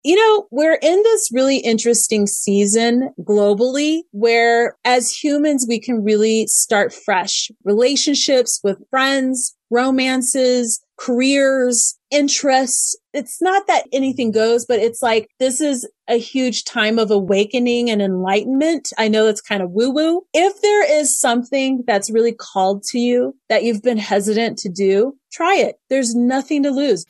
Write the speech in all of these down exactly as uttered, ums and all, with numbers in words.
You know, we're in this really interesting season globally where as humans, we can really start fresh relationships with friends, romances, careers, interests. It's not that anything goes, but it's like, this is a huge time of awakening and enlightenment. I know that's kind of woo woo. If there is something that's really called to you that you've been hesitant to do, try it. There's nothing to lose.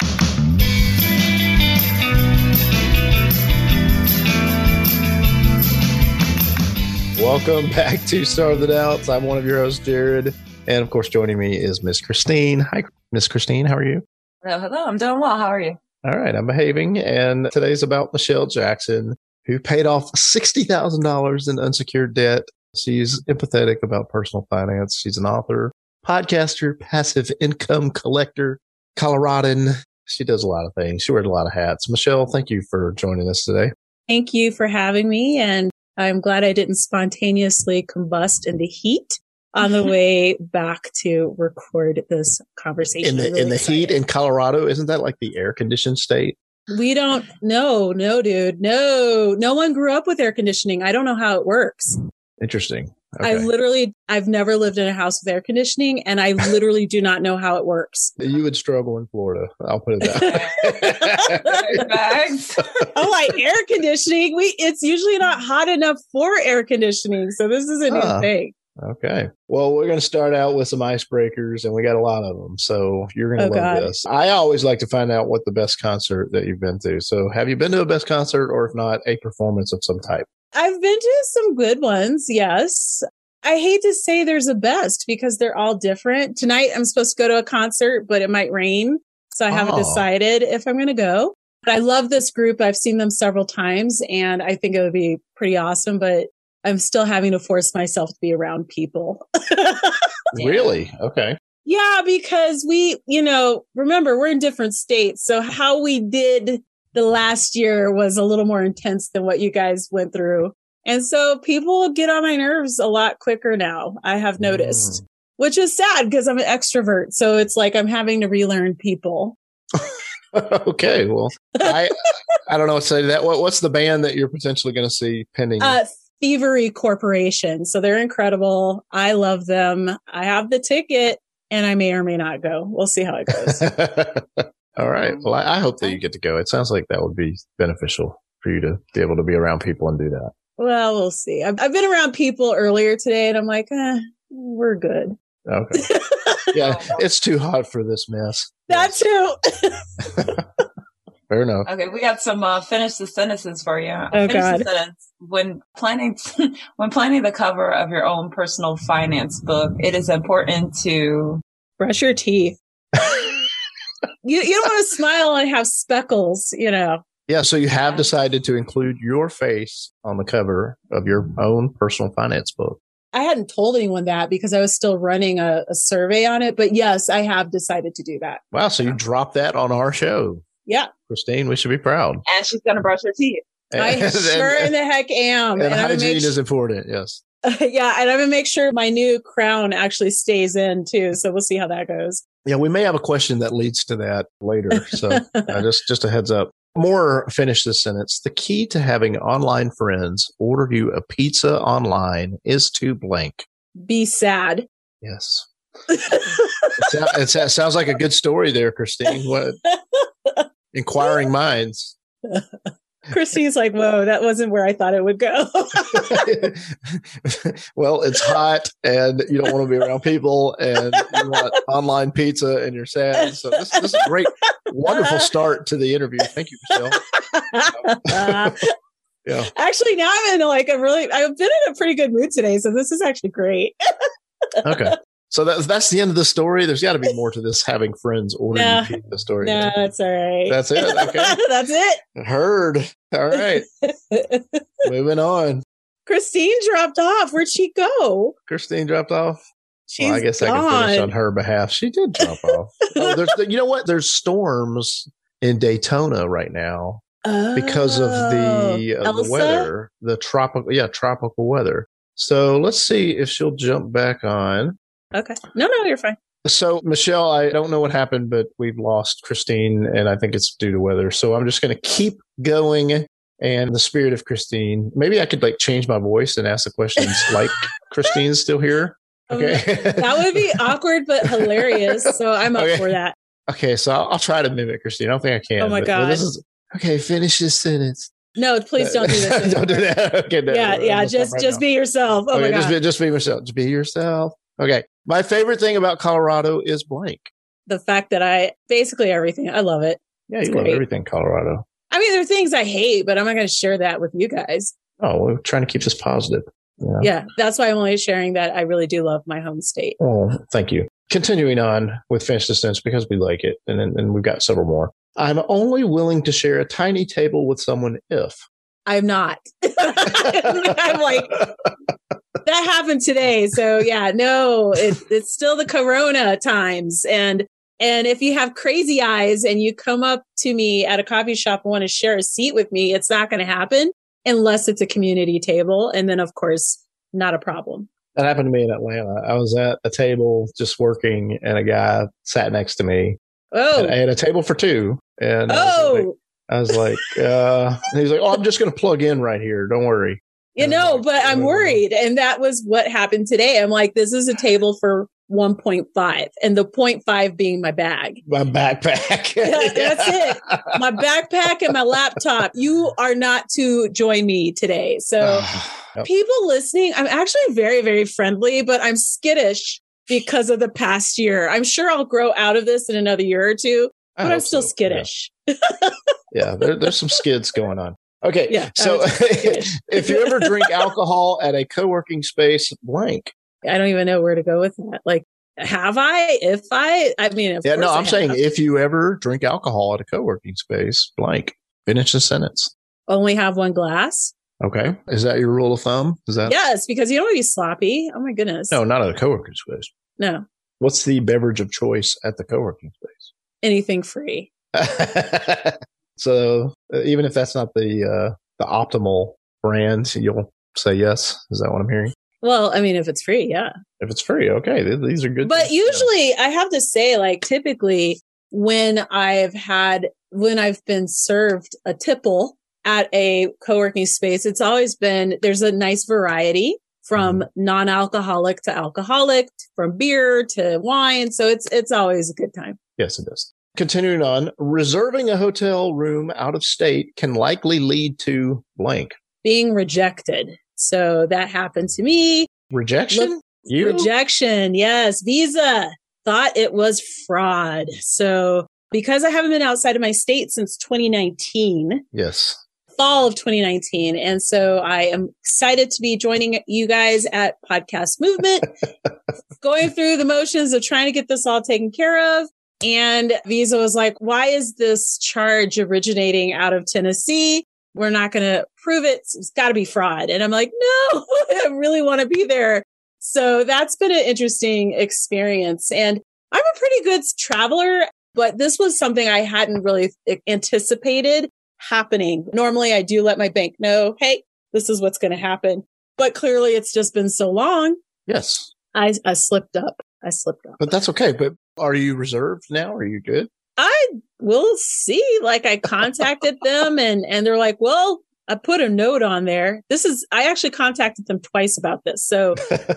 Welcome back to Starve the Doubts. I'm one of your hosts, Jared. And of course, joining me is Miss Christine. Hi, Miss Christine. How are you? Hello, hello. I'm doing well. How are you? All right. I'm behaving. And today's about Michelle Jackson, who paid off sixty thousand dollars in unsecured debt. She's empathetic about personal finance. She's an author, podcaster, passive income collector, Coloradan. She does a lot of things. She wears a lot of hats. Michelle, thank you for joining us today. Thank you for having me. And I'm glad I didn't spontaneously combust in the heat on the way back to record this conversation. In the, really in the heat in Colorado, isn't that like the air conditioned state? We don't know. No, dude. No, no one grew up with air conditioning. I don't know how it works. Interesting. Okay. I literally, I've never lived in a house with air conditioning, and I literally do not know how it works. You would struggle in Florida. I'll put it that way. Oh, like air conditioning. We, it's usually not hot enough for air conditioning. So this is a new huh. thing. Okay. Well, we're going to start out with some icebreakers, and we got a lot of them. So you're going to oh, love God. this. I always like to find out what the best concert that you've been to. So have you been to a best concert, or if not, a performance of some type? I've been to some good ones. Yes. I hate to say there's a best because they're all different. Tonight, I'm supposed to go to a concert, but it might rain. So I haven't oh. decided if I'm going to go. But I love this group. I've seen them several times, and I think it would be pretty awesome. But I'm still having to force myself to be around people. Really? Okay. Yeah, because we, you know, remember, we're in different states. So how we did the last year was a little more intense than what you guys went through. And so people get on my nerves a lot quicker now, I have noticed, mm. which is sad because I'm an extrovert. So it's like I'm having to relearn people. Okay. Well, I I don't know what to say to that. What, what's the band that you're potentially going to see pending? Uh, Thievery Corporation. So they're incredible. I love them. I have the ticket and I may or may not go. We'll see how it goes. All right. Well, I, I hope that you get to go. It sounds like that would be beneficial for you to be able to be around people and do that. Well, we'll see. I've, I've been around people earlier today and I'm like, eh, we're good. Okay. Yeah, it's too hot for this mess. That too. Fair enough. Okay, we got some uh, finish the sentences for you. Oh, finish God. The sentence. When planning, when planning the cover of your own personal finance book, it is important to brush your teeth. you, you don't want to smile and have speckles, you know. Yeah, so you have decided to include your face on the cover of your own personal finance book. I hadn't told anyone that because I was still running a, a survey on it. But yes, I have decided to do that. Wow, so you dropped that on our show. Yeah. Christine, we should be proud. And she's going to brush her teeth. I and, sure and, in the heck am. And, and hygiene sh- is important, yes. Uh, yeah, and I'm going to make sure my new crown actually stays in too. So we'll see how that goes. Yeah, we may have a question that leads to that later. So uh, just, just a heads up. More, finish this sentence. The key to having online friends order you a pizza online is to blank. Be sad. Yes. it, sounds, it sounds like a good story there, Christine. What? Inquiring minds. Christine's like, whoa, that wasn't where I thought it would go. Well, it's hot and you don't want to be around people and you want online pizza and you're sad. So this, this is a great, wonderful start to the interview. Thank you, Michelle. uh, yeah. Actually, now I'm in like a really, I've been in a pretty good mood today. So this is actually great. Okay. So that's that's the end of the story. There's got to be more to this having friends ordering nah, pizza story. No, nah, that's all right. That's it. Okay. That's it. Heard. All right. Moving on. Christine dropped off. Where'd she go? Christine dropped off. She's well, I guess gone. I can finish on her behalf. She did drop off. Oh, there's, you know what? There's storms in Daytona right now oh, because of the, uh, the weather, the tropical, yeah, tropical weather. So let's see if she'll jump back on. Okay. No, no, you're fine. So, Michelle, I don't know what happened, but we've lost Christine, and I think it's due to weather. So I'm just going to keep going. And in the spirit of Christine, maybe I could like change my voice and ask the questions like Christine's still here. Okay. Um, that would be awkward, but hilarious. So I'm up okay. for that. Okay. So I'll, I'll try to mimic Christine. I don't think I can. Oh my but, God. But this is, okay. Finish this sentence. No, please don't do this. Don't do that. Okay. No, yeah. no, Yeah. no, Just, right just now. be yourself. Oh okay, my God. Just be, just be yourself. Just be yourself. Okay. My favorite thing about Colorado is blank. The fact that I basically everything. I love it. Yeah. It's You love great. everything Colorado. I mean, there are things I hate, but I'm not going to share that with you guys. Oh, we're trying to keep this positive. Yeah. Yeah. That's why I'm only sharing that I really do love my home state. Oh, thank you. Continuing on with Finish the Sentence because we like it. And then and we've got several more. I'm only willing to share a tiny table with someone if. I'm not. I'm like, that happened today. So yeah, no, it, it's still the Corona times. And, and if you have crazy eyes and you come up to me at a coffee shop and want to share a seat with me, it's not going to happen unless it's a community table. And then of course, not a problem. That happened to me in Atlanta. I was at a table just working and a guy sat next to me. Oh, And I had a table for two. And oh, I was like, I was like uh, and he's like, oh, I'm just going to plug in right here. Don't worry. you And know, like, but I'm uh, worried. And that was what happened today. I'm like, this is a table for one point five and the zero point five being my bag. My backpack. Yeah, that's it. My backpack and my laptop. You are not to join me today. So Yep. people listening, I'm actually very, very friendly, but I'm skittish because of the past year. I'm sure I'll grow out of this in another year or two, I but hope I'm still so. skittish. Yeah, yeah there, there's some skids going on. Okay. Yeah, So I was skittish. if you ever drink alcohol at a co-working space, blank. I don't even know where to go with that. Like, have I? If I? I mean, of Yeah, no, course I I'm saying have. if you ever drink alcohol at a co-working space, blank. Finish the sentence. Only have one glass. Okay. Is that your rule of thumb? Is that? Yes, because you don't want to be sloppy. Oh my goodness. No, not at a co-working space. No, What's the beverage of choice at the co-working space? anything free. So uh, even if that's not the uh, the optimal brand, you'll say yes. Is that what I'm hearing? Well, I mean, if it's free, yeah. If it's free, okay. Th- These are good. But things. usually I have to say, like, typically when I've had, when I've been served a tipple at a co-working space, it's always been, there's a nice variety from Mm-hmm. non-alcoholic to alcoholic, from beer to wine. So it's, it's always a good time. Yes, it does. Continuing on, reserving a hotel room out of state can likely lead to blank. Being rejected. So that happened to me. Rejection? Look, You? Rejection. Yes. Visa. Thought it was fraud. So because I haven't been outside of my state since twenty nineteen, Yes. fall of twenty nineteen. And so I am excited to be joining you guys at Podcast Movement, going through the motions of trying to get this all taken care of. And Visa was like, why is this charge originating out of Tennessee? We're not going to prove it. It's got to be fraud. And I'm like, no, I really want to be there. So that's been an interesting experience. And I'm a pretty good traveler, but this was something I hadn't really anticipated happening. Normally I do let my bank know, hey, this is what's going to happen. But clearly it's just been so long. Yes. I, I slipped up. I slipped up. But that's okay. But are you reserved now? Are you good? I will see. Like I contacted them and, and they're like, well, I put a note on there. This is, I actually contacted them twice about this. So,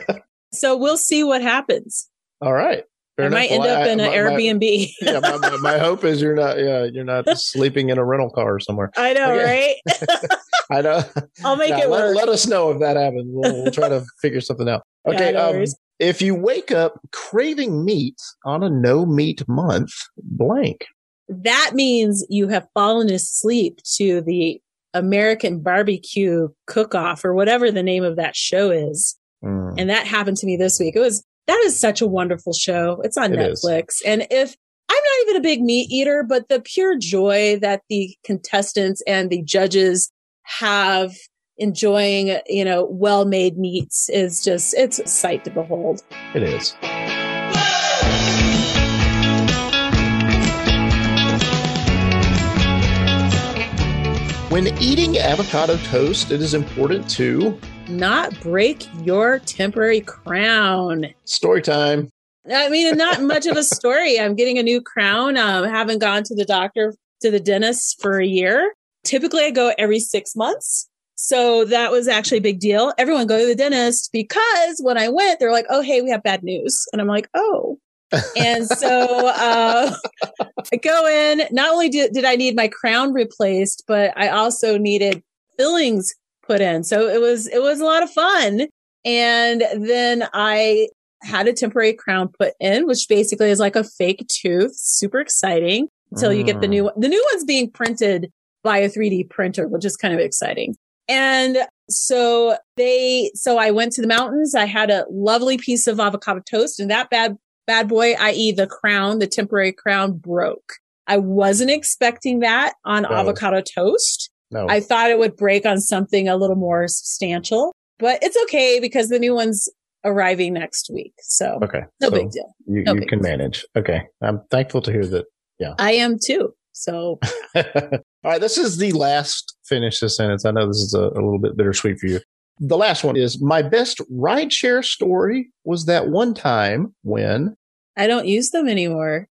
so we'll see what happens. All right. Fair I enough. might end Well, up I- in an my- Airbnb. My, yeah, my, my, my hope is you're not. Yeah, you're not sleeping in a rental car somewhere. I know, Okay. right? I know. I'll make Now, it let, work. let us know if that happens. We'll, we'll try to figure something out. Yeah, Okay. no um, worries. if you wake up craving meat on a no meat month, blank. That means you have fallen asleep to the American barbecue cook-off or whatever the name of that show is. Mm. And that happened to me this week. It was, that is such a wonderful show. It's on It is. Netflix. And if I'm not even a big meat eater, but the pure joy that the contestants and the judges have enjoying, you know, well-made meats is just, it's a sight to behold. It is. When eating avocado toast, it is important to Not break your temporary crown. story time. I mean, not much of a story. I'm getting a new crown. Um, haven't gone to the doctor, to the dentist for a year. Typically, I go every six months. So that was actually a big deal. Everyone go to the dentist because when I went, they're like, oh, hey, we have bad news. And I'm like, oh. And so uh, I go in. Not only did, did I need my crown replaced, but I also needed fillings put in. So it was it was a lot of fun. And then I had a temporary crown put in, which basically is like a fake tooth. Super exciting until mm. you get the new one. The new one's being printed by a three D printer, which is kind of exciting. And so they, so I went to the mountains. I had a lovely piece of avocado toast, and that bad, bad boy, that is the crown, the temporary crown, broke. I wasn't expecting that on no. avocado toast. No. I thought it would break on something a little more substantial, but it's okay because the new one's arriving next week. So okay. no so big deal. You, no you big can deal. manage. Okay. I'm thankful to hear that. Yeah. I am too. So. All right. This is the last, finish this sentence. I know this is a, a little bit bittersweet for you. The last one is, my best rideshare story was that one time when. I don't use them anymore.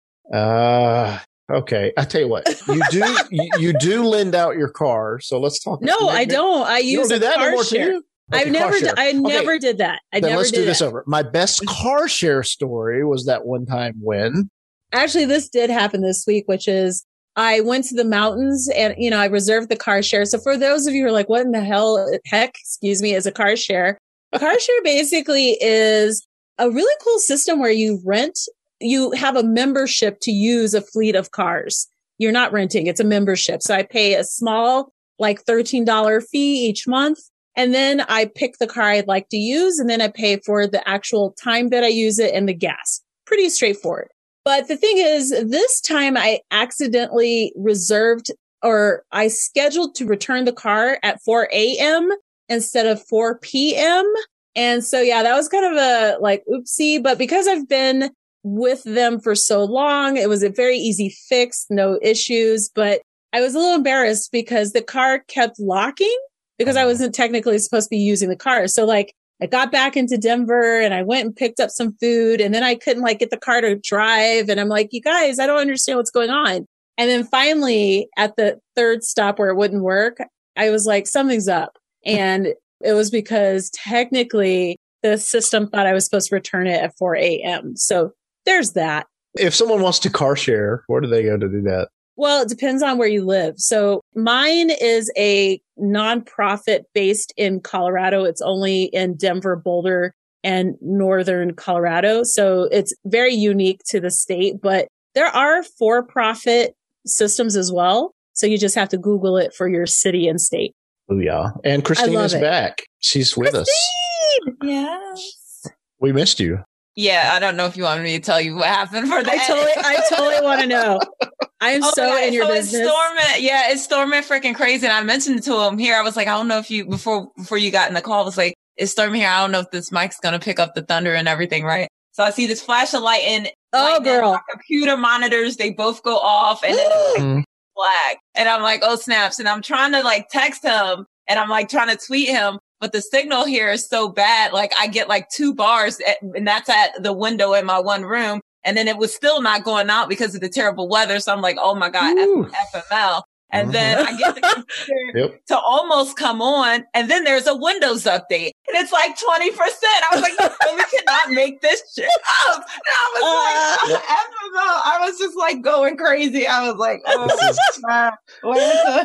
Uh, okay. I tell you what, you do, you, you do lend out your car. So let's talk. No, I don't. I use you don't do a that car anymore share. Too? Okay, I've never, d- I okay. never did that. I then never let's did do this that. over. My best car share story was that one time when. Actually, this did happen this week, which is I went to the mountains and, you know, I reserved the car share. So for those of you who are like, what in the hell, heck, excuse me, is a car share? A car share basically is a really cool system where you rent, you have a membership to use a fleet of cars. You're not renting, it's a membership. So I pay a small, like thirteen dollars fee each month. And then I pick the car I'd like to use. And then I pay for the actual time that I use it and the gas. Pretty straightforward. But the thing is, this time I accidentally reserved or I scheduled to return the car at four a.m. instead of four p.m. And so, yeah, that was kind of a like oopsie. But because I've been with them for so long, it was a very easy fix, no issues. But I was a little embarrassed because the car kept locking because I wasn't technically supposed to be using the car. So like, I got back into Denver and I went and picked up some food and then I couldn't like get the car to drive. And I'm like, you guys, I don't understand what's going on. And then finally at the third stop where it wouldn't work, I was like, something's up. And it was because technically the system thought I was supposed to return it at four a.m. So there's that. If someone wants to car share, where do they go to do that? Well, it depends on where you live. So mine is a nonprofit based in Colorado. It's only in Denver, Boulder, and northern Colorado. So it's very unique to the state, but there are for-profit systems as well. So you just have to Google it for your city and state. Oh, yeah. And Christina's back. She's with Christine! us. Yes. We missed you. Yeah, I don't know if you want me to tell you what happened for that. I totally, I totally want to know. I am oh, so God. in your so business. It's storming, yeah, it's storming freaking crazy. And I mentioned it to him here. I was like, I don't know if you, before before you got in the call, I was like, it's storming here. I don't know if this mic's going to pick up the thunder and everything, right? So I see this flash of light and oh, girl. My computer monitors, they both go off and then it's like flag. And I'm like, oh, snaps. And I'm trying to like text him and I'm like trying to tweet him. But the signal here is so bad. Like I get like two bars at, and that's at the window in my one room. And then it was still not going out because of the terrible weather. So I'm like, oh my God, F M L. And mm-hmm. then I get the computer yep. to almost come on. And then there's a Windows update and it's like twenty percent. I was like, you really cannot make this shit up. And I was uh, like, F M L. I was just like going crazy. I was like, oh, uh, where's the...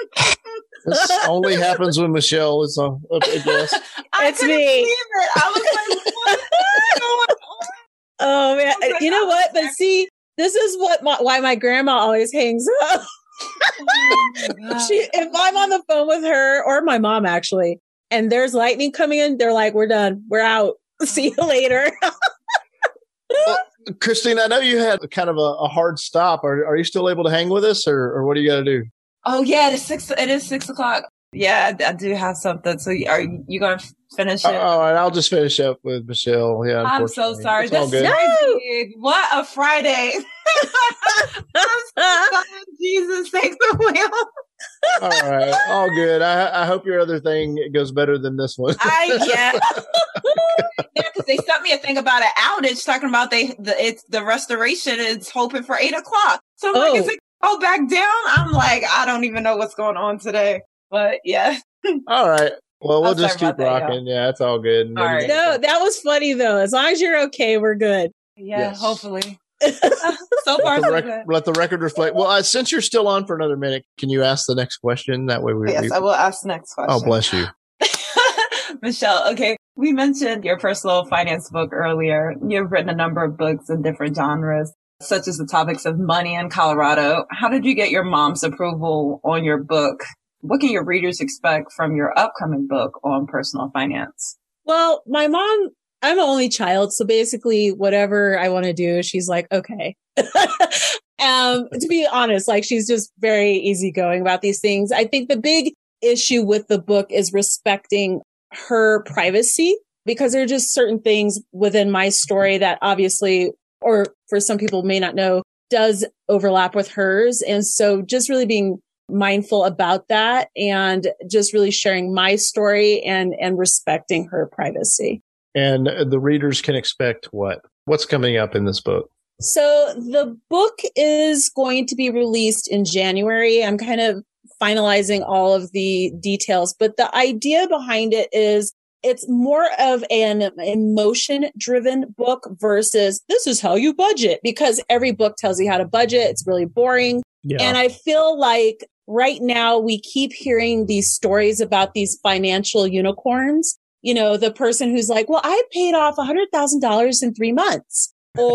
This only happens when Michelle is on. I guess. I it's me. It. I was like, what's going on? Oh man, like, you know what? But see, this is what my, why my grandma always hangs up. Oh she, if I'm on the phone with her or my mom actually, and there's lightning coming in, they're like, "We're done. We're out. See you later." Well, Christine, I know you had kind of a, a hard stop. Are are you still able to hang with us, or, or what do you got to do? Oh yeah, it's six. It is six o'clock. Yeah, I, I do have something. So are you, you going to finish it? Uh, all right, I'll just finish up with Michelle. Yeah, I'm so sorry. It's all this good. is crazy. What a Friday! Jesus takes the wheel. All right, all good. I I hope your other thing goes better than this one. I yeah. Yeah, because they sent me a thing about an outage talking about they the it's the restoration is hoping for eight o'clock. So I'm oh. like, is it go back down? I'm like, I don't even know what's going on today. But yeah. All right. Well, we'll just keep rocking. That, yeah. yeah, it's all good. All right. No, that was funny though. As long as you're okay, we're good. Yeah, yes. Hopefully. So far, so rec- good. Let the record reflect. Well, uh, since you're still on for another minute, can you ask the next question? That way we. Yes, we... I will ask the next question. Oh, bless you. Michelle, okay, we mentioned your personal finance book earlier. You've written a number of books in different genres, such as the topics of money in Colorado. How did you get your mom's approval on your book? What can your readers expect from your upcoming book on personal finance? Well, my mom, I'm an only child, so basically whatever I want to do, she's like, okay. um, to be honest, like she's just very easygoing about these things. I think the big issue with the book is respecting her privacy, because there are just certain things within my story that obviously, or for some people may not know, does overlap with hers. And so just really being mindful about that and just really sharing my story and, and respecting her privacy. And the readers can expect what? What's coming up in this book? So the book is going to be released in January. I'm kind of finalizing all of the details, but the idea behind it is it's more of an emotion-driven book versus this is how you budget, because every book tells you how to budget. It's really boring. Yeah. And I feel like right now we keep hearing these stories about these financial unicorns. You know, the person who's like, well, I paid off one hundred thousand dollars in three months.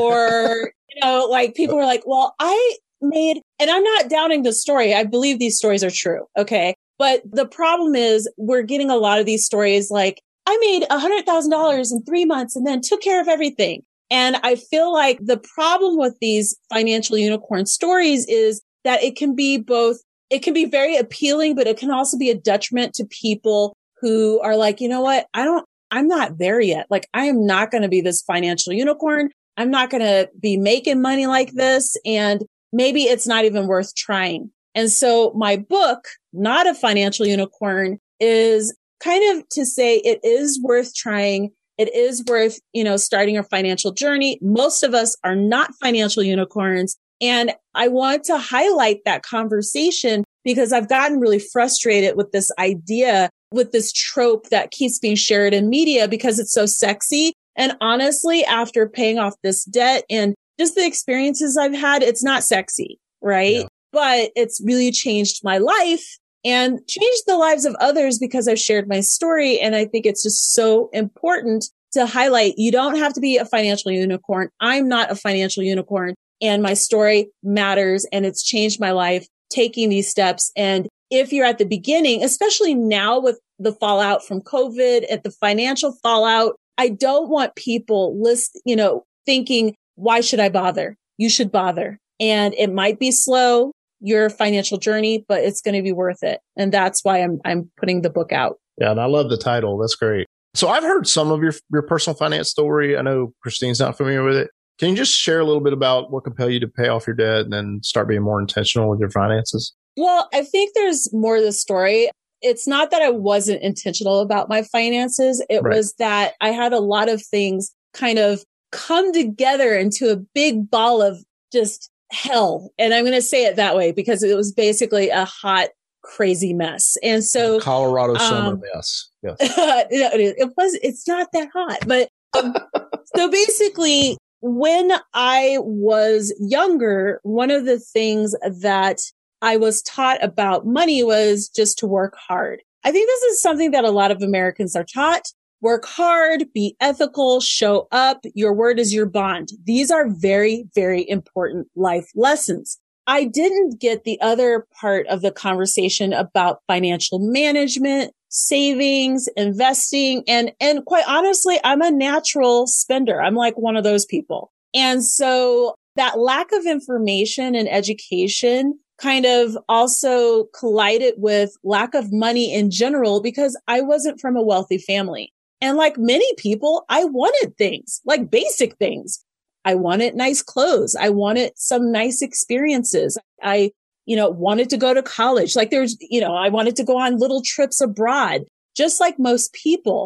Or, you know, like people are like, well, I made, and I'm not doubting the story. I believe these stories are true. Okay. But the problem is we're getting a lot of these stories like, I made one hundred thousand dollars in three months and then took care of everything. And I feel like the problem with these financial unicorn stories is that it can be both, it can be very appealing, but it can also be a detriment to people who are like, you know what? I don't, I'm not there yet. Like, I am not going to be this financial unicorn. I'm not going to be making money like this. And maybe it's not even worth trying. And so my book, Not a Financial Unicorn, is kind of to say it is worth trying. It is worth, you know, starting a financial journey. Most of us are not financial unicorns. And I want to highlight that conversation because I've gotten really frustrated with this idea, with this trope that keeps being shared in media because it's so sexy. And honestly, after paying off this debt and just the experiences I've had, it's not sexy, right? Yeah. But it's really changed my life and changed the lives of others because I've shared my story. And I think it's just so important to highlight. You don't have to be a financial unicorn. I'm not a financial unicorn, and my story matters, and it's changed my life taking these steps. And if you're at the beginning, especially now with the fallout from COVID, at the financial fallout, I don't want people list, you know, thinking, why should I bother? You should bother. And it might be slow, your financial journey, but it's going to be worth it. And that's why I'm, I'm putting the book out. Yeah. And I love the title. That's great. So I've heard some of your, your personal finance story. I know Christine's not familiar with it. Can you just share a little bit about what compelled you to pay off your debt and then start being more intentional with your finances? Well, I think there's more to the story. It's not that I wasn't intentional about my finances. It right. was that I had a lot of things kind of come together into a big ball of just hell. And I'm going to say it that way because it was basically a hot, crazy mess. And so Colorado summer um, mess. Yes. it, it was, it's not that hot, but um, so basically when I was younger, one of the things that I was taught about money was just to work hard. I think this is something that a lot of Americans are taught. Work hard, be ethical, show up. Your word is your bond. These are very, very important life lessons. I didn't get the other part of the conversation about financial management, savings, investing, and, and quite honestly, I'm a natural spender. I'm like one of those people. And so that lack of information and education kind of also collided with lack of money in general because I wasn't from a wealthy family. And like many people, I wanted things, like basic things. I wanted nice clothes. I wanted some nice experiences. I, you know, wanted to go to college. Like there's, you know, I wanted to go on little trips abroad, just like most people.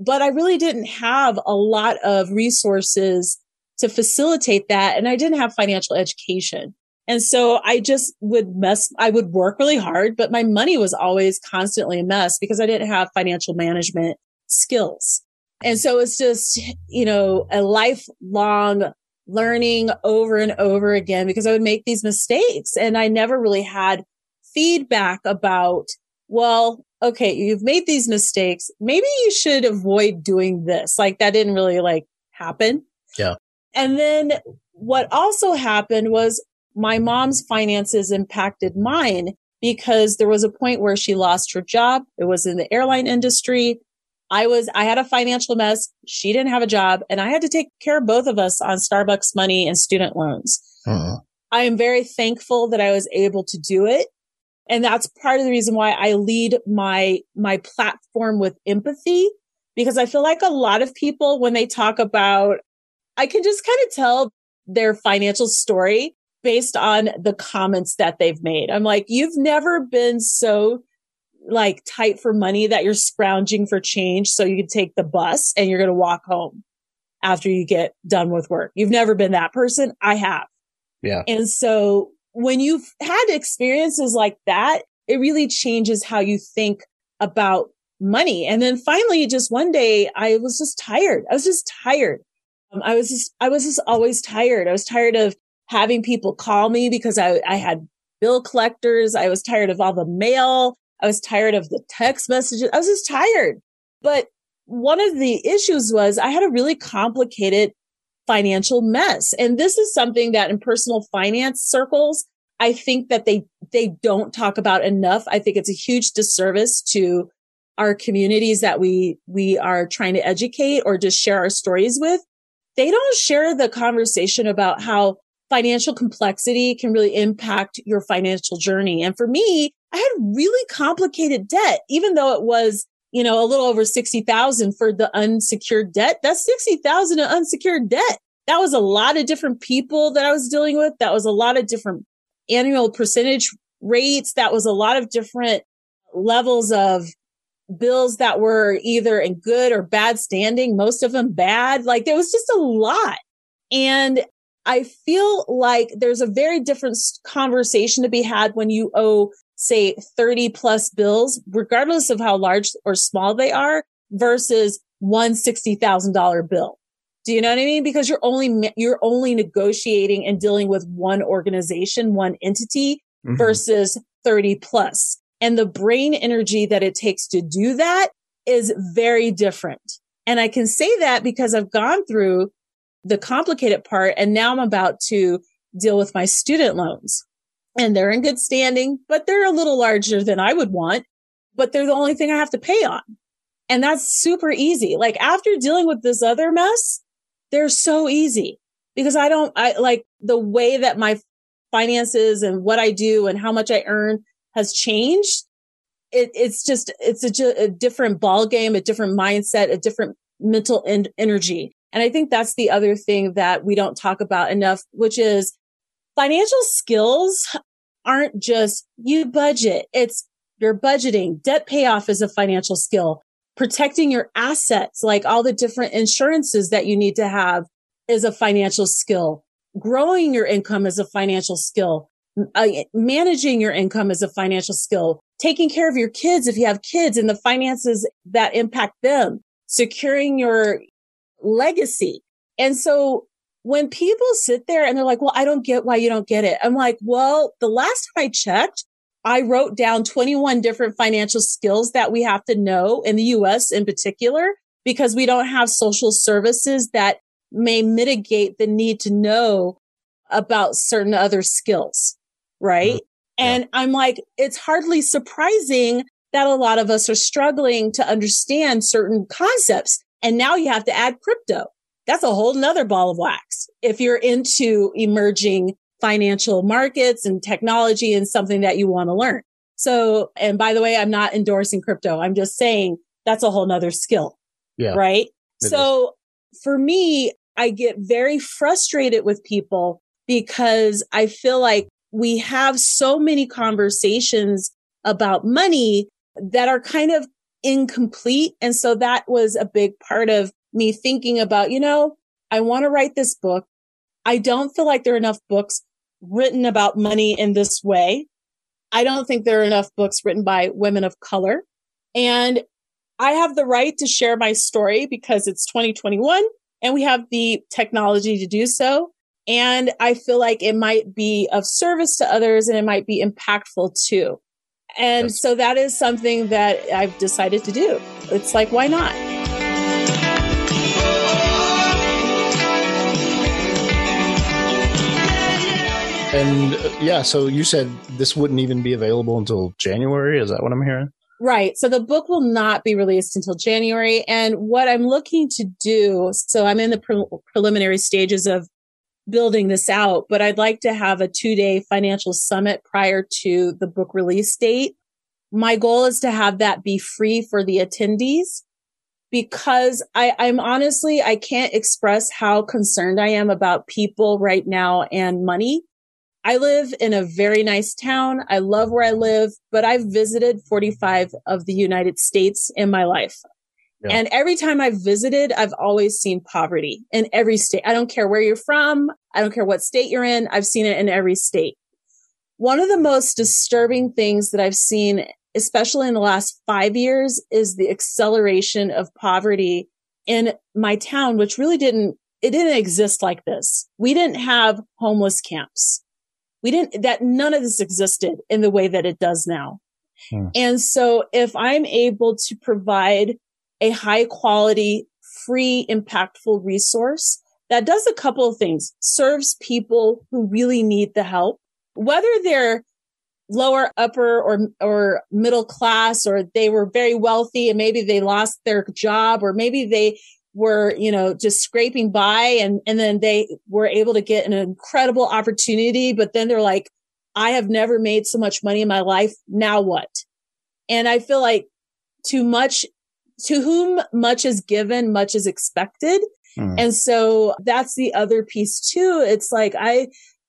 but I really didn't have a lot of resources to facilitate that. And I didn't have financial education. And so I just would mess, I would work really hard, but my money was always constantly a mess because I didn't have financial management skills. And so it's just, you know, a lifelong learning over and over again because I would make these mistakes and I never really had feedback about, well, okay, you've made these mistakes. Maybe you should avoid doing this. Like that didn't really like happen. Yeah. And then what also happened was my mom's finances impacted mine because there was a point where she lost her job. It was in the airline industry. I was, I had a financial mess. She didn't have a job and I had to take care of both of us on Starbucks money and student loans. Uh-huh. I am very thankful that I was able to do it. And that's part of the reason why I lead my, my platform with empathy, because I feel like a lot of people, when they talk about, I can just kind of tell their financial story based on the comments that they've made. I'm like, you've never been so like tight for money that you're scrounging for change so you can take the bus and you're going to walk home after you get done with work. You've never been that person. I have. Yeah. And so when you've had experiences like that, it really changes how you think about money. And then finally, just one day, I was just tired. I was just tired. Um, I was just, I was just always tired. I was tired of having people call me because I, I had bill collectors. I was tired of all the mail. I was tired of the text messages. I was just tired. But one of the issues was I had a really complicated financial mess. And this is something that in personal finance circles, I think that they, they don't talk about enough. I think it's a huge disservice to our communities that we, we are trying to educate or just share our stories with. They don't share the conversation about how financial complexity can really impact your financial journey. And for me, I had really complicated debt, even though it was, you know, a little over sixty thousand for the unsecured debt. That's sixty thousand in unsecured debt. That was a lot of different people that I was dealing with. That was a lot of different annual percentage rates. That was a lot of different levels of bills that were either in good or bad standing, most of them bad. Like there was just a lot. And I feel like there's a very different conversation to be had when you owe, say, thirty plus bills, regardless of how large or small they are, versus one sixty thousand dollars bill. Do you know what I mean? Because you're only, you're only negotiating and dealing with one organization, one entity mm-hmm. versus thirty plus. And the brain energy that it takes to do that is very different. And I can say that because I've gone through the complicated part and now I'm about to deal with my student loans. And they're in good standing, but they're a little larger than I would want, but they're the only thing I have to pay on. And that's super easy. Like after dealing with this other mess, they're so easy because I don't, I like the way that my finances and what I do and how much I earn has changed. It, it's just, it's a, a different ball game, a different mindset, a different mental en- energy. And I think that's the other thing that we don't talk about enough, which is financial skills aren't just you budget. It's your budgeting. Debt payoff is a financial skill. Protecting your assets, like all the different insurances that you need to have, is a financial skill. Growing your income is a financial skill. Uh, managing your income is a financial skill. Taking care of your kids if you have kids and the finances that impact them. Securing your legacy. And so when people sit there and they're like, well, I don't get why you don't get it. I'm like, well, the last time I checked, I wrote down twenty-one different financial skills that we have to know in the U S in particular, because we don't have social services that may mitigate the need to know about certain other skills. Right. Mm-hmm. Yeah. And I'm like, it's hardly surprising that a lot of us are struggling to understand certain concepts. And now you have to add crypto. That's a whole nother ball of wax. If you're into emerging financial markets and technology and something that you want to learn. So, and by the way, I'm not endorsing crypto. I'm just saying that's a whole nother skill. Yeah. Right. So is. For me, I get very frustrated with people because I feel like we have so many conversations about money that are kind of incomplete. And so that was a big part of me thinking about, you know, I want to write this book. I don't feel like there are enough books written about money in this way. I don't think there are enough books written by women of color. And I have the right to share my story because it's twenty twenty-one and we have the technology to do so. And I feel like it might be of service to others and it might be impactful too. And yes. So that is something that I've decided to do. It's like, why not? And uh, yeah, so you said this wouldn't even be available until January. Is that what I'm hearing? Right. So the book will not be released until January. And what I'm looking to do, so I'm in the pre- preliminary stages of building this out, but I'd like to have a two-day financial summit prior to the book release date. My goal is to have that be free for the attendees because I, I'm honestly, I can't express how concerned I am about people right now and money. I live in a very nice town. I love where I live, but I've visited forty-five of the United States in my life. Yeah. And every time I've visited, I've always seen poverty in every state. I don't care where you're from. I don't care what state you're in. I've seen it in every state. One of the most disturbing things that I've seen, especially in the last five years, is the acceleration of poverty in my town, which really didn't, it didn't exist like this. We didn't have homeless camps. We didn't, that none of this existed in the way that it does now. Hmm. And so if I'm able to provide a high quality, free, impactful resource that does a couple of things, serves people who really need the help, whether they're lower, upper, or, or middle class, or they were very wealthy and maybe they lost their job, or maybe they were, you know, just scraping by and, and then they were able to get an incredible opportunity. But then they're like, I have never made so much money in my life. Now what? And I feel like too much, to whom much is given, much is expected. Mm. And so that's the other piece too. It's like, I,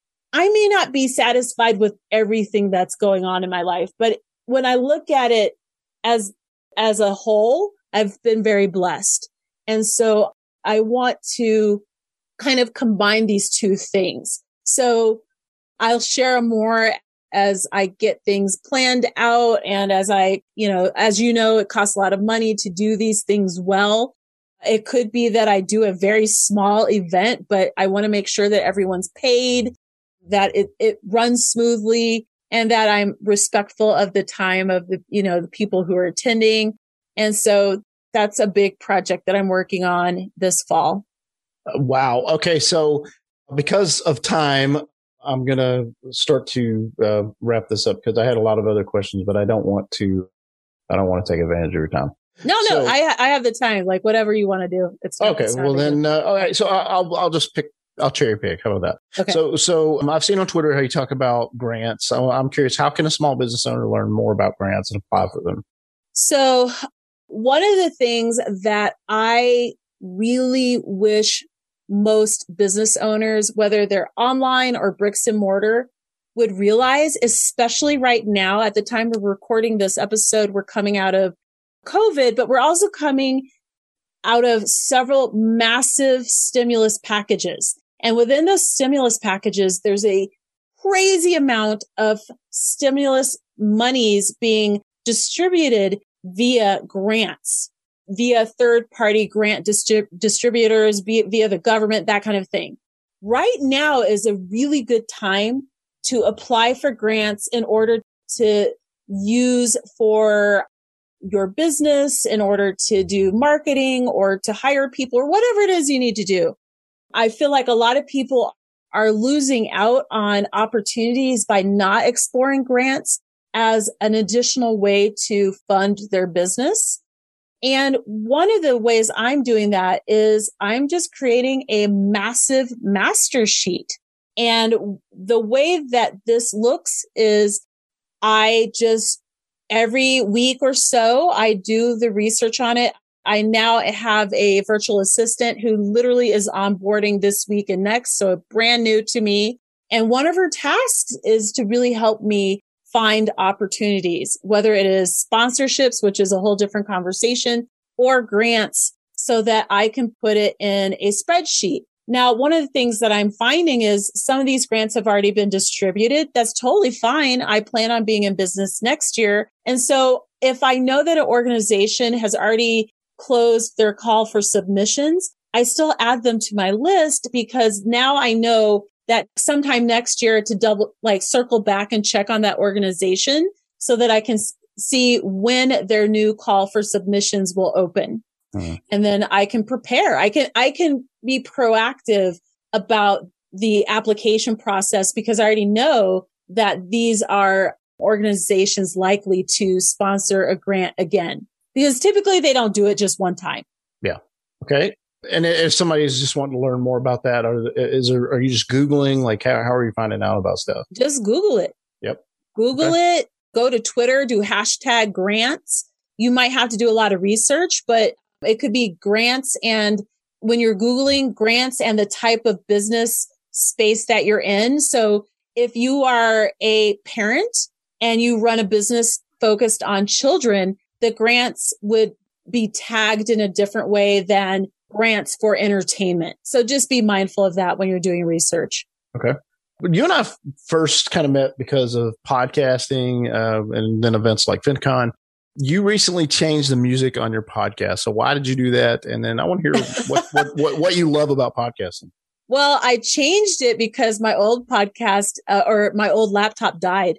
I may not be satisfied with everything that's going on in my life, but when I look at it as, as a whole, I've been very blessed. And so I want to kind of combine these two things. So I'll share more as I get things planned out. And as I, you know, as you know, it costs a lot of money to do these things well. It could be that I do a very small event, but I want to make sure that everyone's paid, that it, it runs smoothly, and that I'm respectful of the time of the, you know, the people who are attending. And so that's a big project that I'm working on this fall. Wow. Okay. So because of time, I'm going to start to uh, wrap this up because I had a lot of other questions, but I don't want to, I don't want to take advantage of your time. No, no, so, I I have the time, like whatever you want to do. It's okay. It's well then, uh, all right. So I'll, I'll just pick, I'll cherry pick. How about that? Okay. So, so um, I've seen on Twitter how you talk about grants. So I'm curious, how can a small business owner learn more about grants and apply for them? So one of the things that I really wish most business owners, whether they're online or bricks and mortar, would realize, especially right now at the time of recording this episode, we're coming out of COVID, but we're also coming out of several massive stimulus packages. And within those stimulus packages, there's a crazy amount of stimulus monies being distributed via grants, via third-party grant distrib- distributors, via, via the government, that kind of thing. Right now is a really good time to apply for grants in order to use for your business, in order to do marketing or to hire people or whatever it is you need to do. I feel like a lot of people are losing out on opportunities by not exploring grants as an additional way to fund their business. And one of the ways I'm doing that is I'm just creating a massive master sheet. And the way that this looks is I just, every week or so, I do the research on it. I now have a virtual assistant who literally is onboarding this week and next. So brand new to me. And one of her tasks is to really help me find opportunities, whether it is sponsorships, which is a whole different conversation, or grants, so that I can put it in a spreadsheet. Now, one of the things that I'm finding is some of these grants have already been distributed. That's totally fine. I plan on being in business next year. And so if I know that an organization has already closed their call for submissions, I still add them to my list, because now I know that sometime next year to double, like circle back and check on that organization so that I can s- see when their new call for submissions will open. Mm-hmm. And then I can prepare. I can, I can be proactive about the application process, because I already know that these are organizations likely to sponsor a grant again, because typically they don't do it just one time. Yeah. Okay. And if somebody's just wanting to learn more about that, or is there, are you just Googling? Like, how, how are you finding out about stuff? Just Google it. Yep. Google okay. it. Go to Twitter, do hashtag grants. You might have to do a lot of research, but it could be grants. And when you're Googling grants and the type of business space that you're in. So if you are a parent and you run a business focused on children, the grants would be tagged in a different way than grants for entertainment. So just be mindful of that when you're doing research. Okay. You and I first kind of met because of podcasting uh, and then events like FinCon. You recently changed the music on your podcast. So why did you do that? And then I want to hear what, what, what, what you love about podcasting. Well, I changed it because my old podcast uh, or my old laptop died.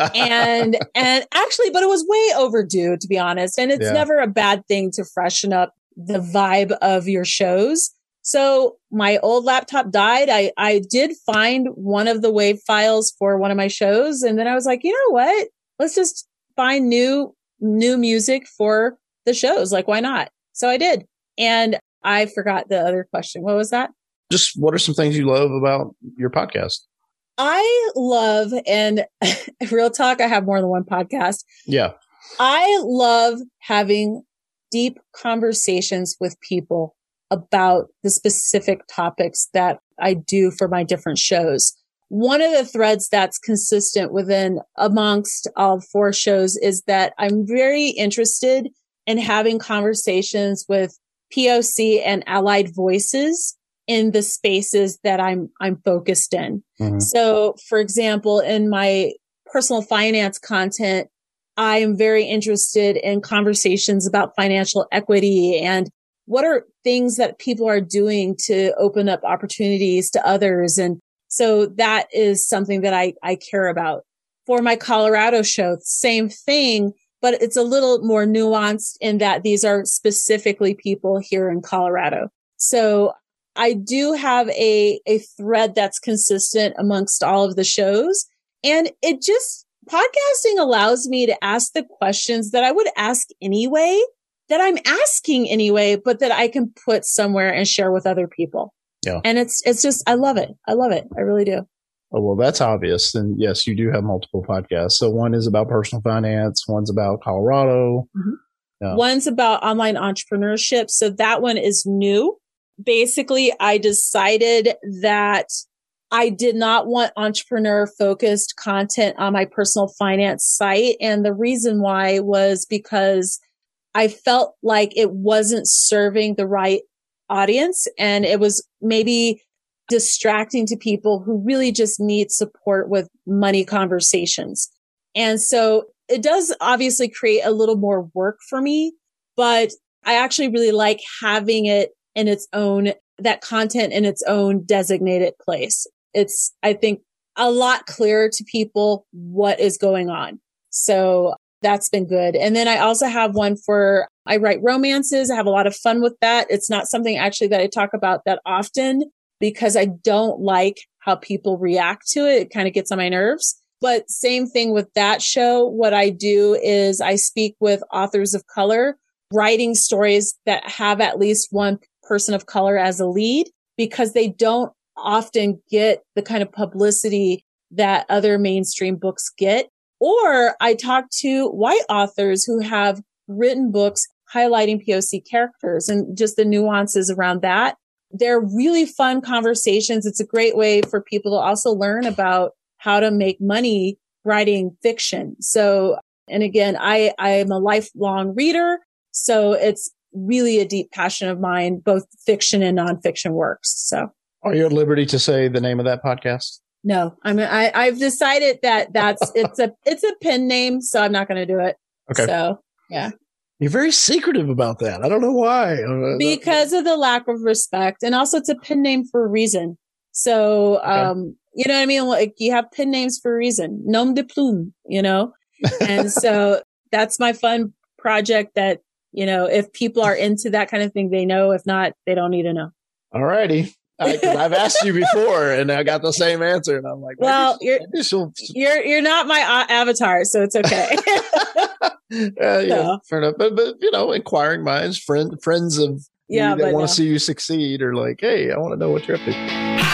and, and actually, but it was way overdue, to be honest. And it's yeah. never a bad thing to freshen up the vibe of your shows. So my old laptop died. I, I did find one of the WAV files for one of my shows. And then I was like, you know what? Let's just find new, new music for the shows. Like, why not? So I did. And I forgot the other question. What was that? Just what are some things you love about your podcast? I love, and real talk, I have more than one podcast. Yeah. I love having deep conversations with people about the specific topics that I do for my different shows. One of the threads that's consistent within amongst all four shows is that I'm very interested in having conversations with P O C and allied voices in the spaces that I'm, I'm focused in. Mm-hmm. So for example, in my personal finance content, I am very interested in conversations about financial equity and what are things that people are doing to open up opportunities to others. And so that is something that I, I care about. For my Colorado show, same thing, but it's a little more nuanced in that these are specifically people here in Colorado. So I do have a, a thread that's consistent amongst all of the shows. And it just, podcasting allows me to ask the questions that I would ask anyway, that I'm asking anyway, but that I can put somewhere and share with other people. Yeah. And it's, it's just, I love it. I love it. I really do. Oh, well, that's obvious. And yes, you do have multiple podcasts. So one is about personal finance. One's about Colorado. Mm-hmm. Yeah. One's about online entrepreneurship. So that one is new. Basically, I decided that I did not want entrepreneur focused content on my personal finance site. And the reason why was because I felt like it wasn't serving the right audience, and it was maybe distracting to people who really just need support with money conversations. And so it does obviously create a little more work for me, but I actually really like having it in its own, that content in its own designated place. It's, I think, a lot clearer to people what is going on. So that's been good. And then I also have one for, I write romances. I have a lot of fun with that. It's not something actually that I talk about that often because I don't like how people react to it. It kind of gets on my nerves. But same thing with that show. What I do is I speak with authors of color, writing stories that have at least one person of color as a lead, because they don't often get the kind of publicity that other mainstream books get. Or I talk to white authors who have written books highlighting P O C characters and just the nuances around that. They're really fun conversations. It's a great way for people to also learn about how to make money writing fiction. So, and again, I, I am a lifelong reader. So it's really a deep passion of mine, both fiction and nonfiction works. So are you at liberty to say the name of that podcast? No, I mean, I, I've decided that that's, it's a, it's a pen name. So I'm not going to do it. Okay. So yeah. You're very secretive about that. I don't know why. Because of the lack of respect. And also it's a pen name for a reason. So, okay. um, you know what I mean? Like you have pen names for a reason. Nom de plume, you know? And so that's my fun project that, you know, if people are into that kind of thing, they know. If not, they don't need to know. All righty. I, I've asked you before and I got the same answer. And I'm like, well, you're, you're, you're not my uh, avatar, so it's okay. uh, yeah, so. Fair enough. But, but, you know, inquiring minds, friend, friends of yeah, you that want to no. see you succeed are like, hey, I want to know what you're up to.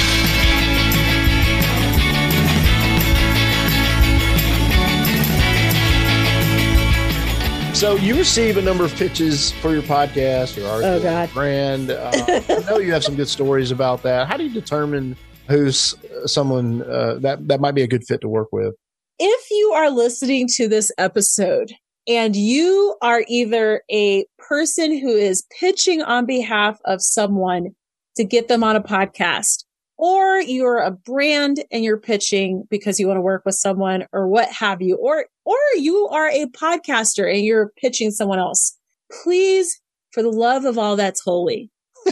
So you receive a number of pitches for your podcast, your article, oh, God. your brand. Uh, I know you have some good stories about that. How do you determine who's someone uh, that, that might be a good fit to work with? If you are listening to this episode and you are either a person who is pitching on behalf of someone to get them on a podcast, or you're a brand and you're pitching because you want to work with someone or what have you, or, or you are a podcaster and you're pitching someone else, please, for the love of all that's holy,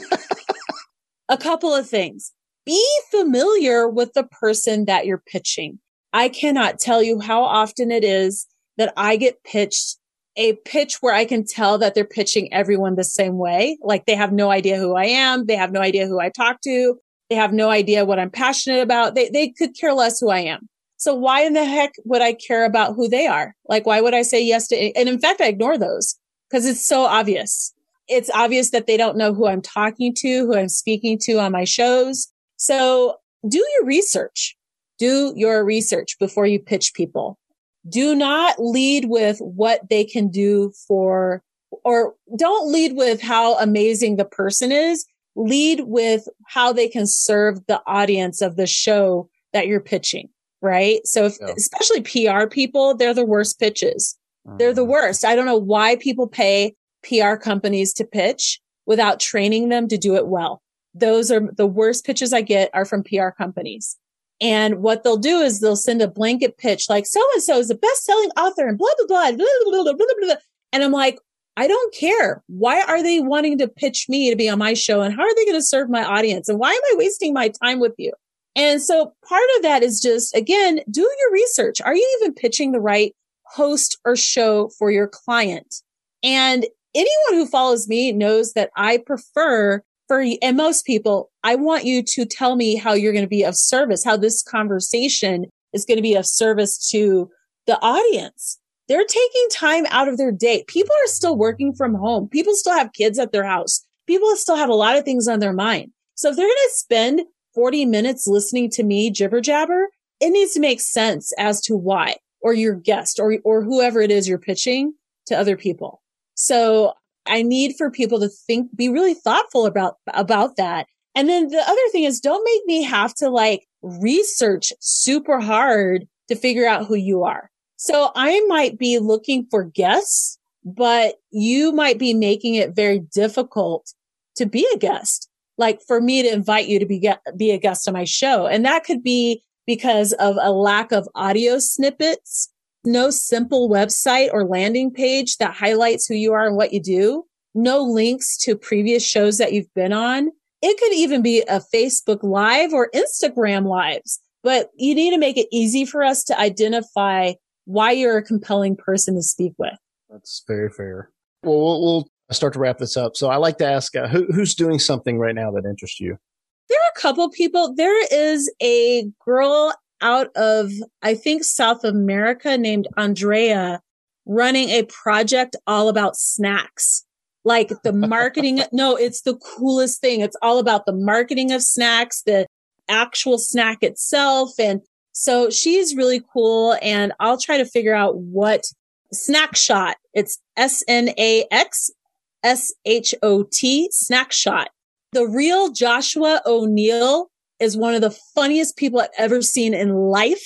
a couple of things. Be familiar with the person that you're pitching. I cannot tell you how often it is that I get pitched a pitch where I can tell that they're pitching everyone the same way. Like they have no idea who I am. They have no idea who I talk to. They have no idea what I'm passionate about. They they could care less who I am. So why in the heck would I care about who they are? Like, why would I say yes to, and in fact, I ignore those because it's so obvious. It's obvious that they don't know who I'm talking to, who I'm speaking to on my shows. So do your research. Do your research before you pitch people. Do not lead with what they can do for, or don't lead with how amazing the person is. Lead with how they can serve the audience of the show that you're pitching, right? So if, yeah. especially P R people, they're the worst pitches. Mm-hmm. They're the worst. I don't know why people pay P R companies to pitch without training them to do it well. Those are the worst pitches I get are from P R companies. And what they'll do is they'll send a blanket pitch like so-and-so is the best-selling author and blah, blah, blah, blah, blah, blah, blah, blah. And I'm like, I don't care. Why are they wanting to pitch me to be on my show? And how are they going to serve my audience? And why am I wasting my time with you? And so part of that is just, again, do your research. Are you even pitching the right host or show for your client? And anyone who follows me knows that I prefer for, and most people, I want you to tell me how you're going to be of service, how this conversation is going to be of service to the audience. They're taking time out of their day. People are still working from home. People still have kids at their house. People still have a lot of things on their mind. So if they're going to spend forty minutes listening to me jibber jabber, it needs to make sense as to why, or your guest or, or whoever it is you're pitching to other people. So I need for people to think, be really thoughtful about, about that. And then the other thing is don't make me have to like research super hard to figure out who you are. So I might be looking for guests, but you might be making it very difficult to be a guest. Like for me to invite you to be, be a guest on my show. And that could be because of a lack of audio snippets, no simple website or landing page that highlights who you are and what you do, no links to previous shows that you've been on. It could even be a Facebook Live or Instagram Lives, but you need to make it easy for us to identify why you're a compelling person to speak with. That's very fair. Well, we'll, we'll start to wrap this up. So I like to ask, uh, who, who's doing something right now that interests you? There are a couple people. There is a girl out of, I think, South America named Andrea running a project all about snacks. Like the marketing. No, it's the coolest thing. It's all about the marketing of snacks, the actual snack itself. And so she's really cool. And I'll try to figure out what Snack Shot. It's S N A X S H O T, Snack Shot. The real Joshua O'Neill is one of the funniest people I've ever seen in life.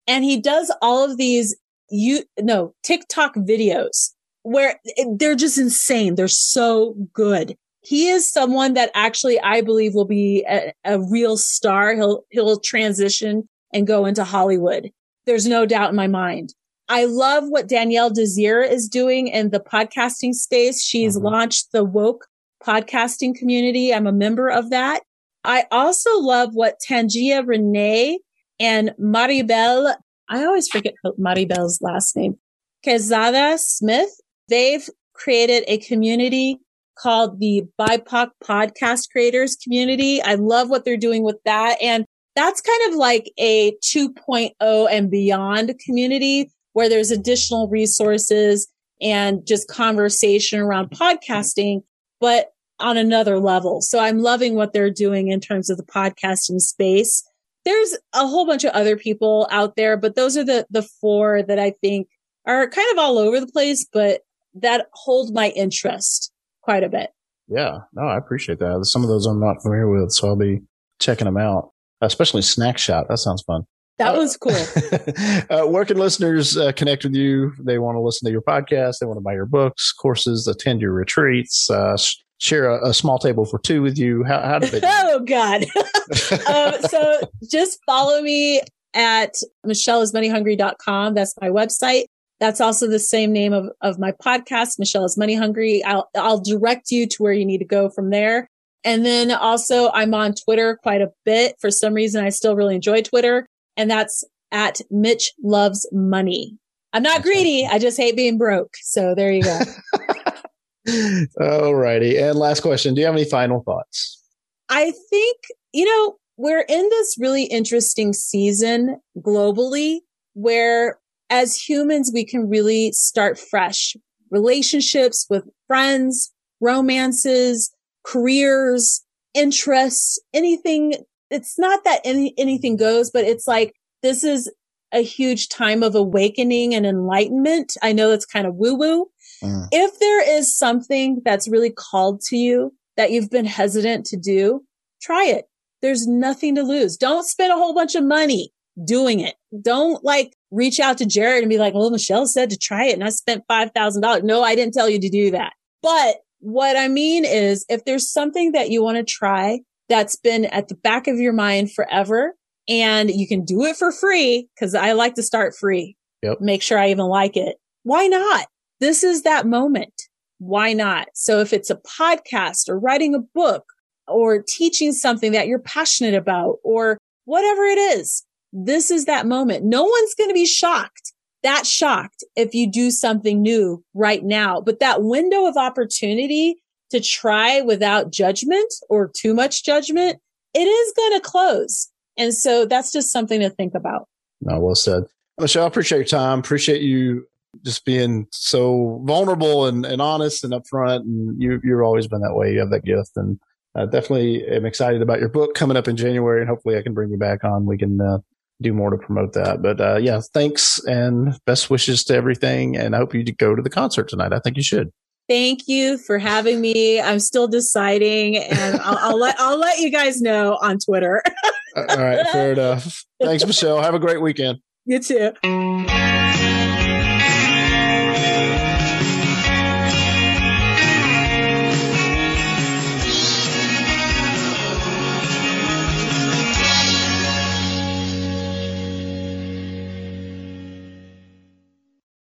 And he does all of these, you no, TikTok videos where they're just insane. They're so good. He is someone that actually I believe will be a, a real star. He'll, he'll transition and go into Hollywood. There's no doubt in my mind. I love what Danielle Desir is doing in the podcasting space. She's mm-hmm. launched the Woke podcasting community. I'm a member of that. I also love what Tangia Renee and Maribel, I always forget Maribel's last name, Quezada Smith. They've created a community called the B I P O C Podcast Creators Community. I love what they're doing with that. And that's kind of like a two point oh and beyond community where there's additional resources and just conversation around podcasting, but on another level. So I'm loving what they're doing in terms of the podcasting space. There's a whole bunch of other people out there, but those are the, the four that I think are kind of all over the place, but that hold my interest quite a bit. Yeah, no, I appreciate that. Some of those I'm not familiar with, so I'll be checking them out, especially Snack Shot. That sounds fun. That was cool. uh, where can listeners uh, connect with you? They want to listen to your podcast. They want to buy your books, courses, attend your retreats, uh, sh- share a, a small table for two with you. How, how do they do Oh, God. um, so just follow me at michelle is money hungry dot com. That's my website. That's also the same name of, of my podcast, Michelle is Money Hungry. I'll, I'll direct you to where you need to go from there. And then also I'm on Twitter quite a bit. For some reason, I still really enjoy Twitter. And that's at Mitch Loves Money. I'm not greedy. I just hate being broke. So there you go. All righty. And last question. Do you have any final thoughts? I think, you know, we're in this really interesting season globally where as humans, we can really start fresh. Relationships with friends, romances, careers, interests, anything. It's not that any, anything goes, but it's like, this is a huge time of awakening and enlightenment. I know it's kind of woo woo. Mm. If there is something that's really called to you that you've been hesitant to do, try it. There's nothing to lose. Don't spend a whole bunch of money doing it. Don't like reach out to Jared and be like, well, Michelle said to try it and I spent five thousand dollars. No, I didn't tell you to do that. But what I mean is if there's something that you want to try that's been at the back of your mind forever and you can do it for free, because I like to start free. Yep. Make sure I even like it. Why not? This is that moment. Why not? So if it's a podcast or writing a book or teaching something that you're passionate about or whatever it is, this is that moment. No one's going to be shocked, that shocked if you do something new right now. But that window of opportunity to try without judgment or too much judgment, it is going to close. And so that's just something to think about. No, well said. Michelle, I appreciate your time. Appreciate you just being so vulnerable and, and honest and upfront. And you, you've always been that way. You have that gift. And I definitely am excited about your book coming up in January. And hopefully I can bring you back on. We can uh, do more to promote that. But uh, yeah, thanks and best wishes to everything. And I hope you go to the concert tonight. I think you should. Thank you for having me. I'm still deciding, and I'll, I'll let I'll let you guys know on Twitter. All right, fair enough. Thanks, Michelle. Have a great weekend. You too.